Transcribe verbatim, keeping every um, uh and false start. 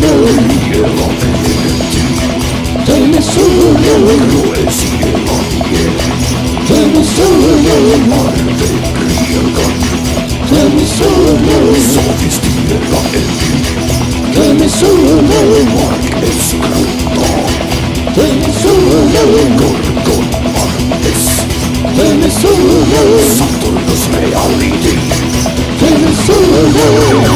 Temi solo, Lo sigue temi solo, Marte krigar temi solo, Sofistera eld temi solo, Mark älskar temi solo, Gorgon Arnes temi solo, Saturnus reality temi solo.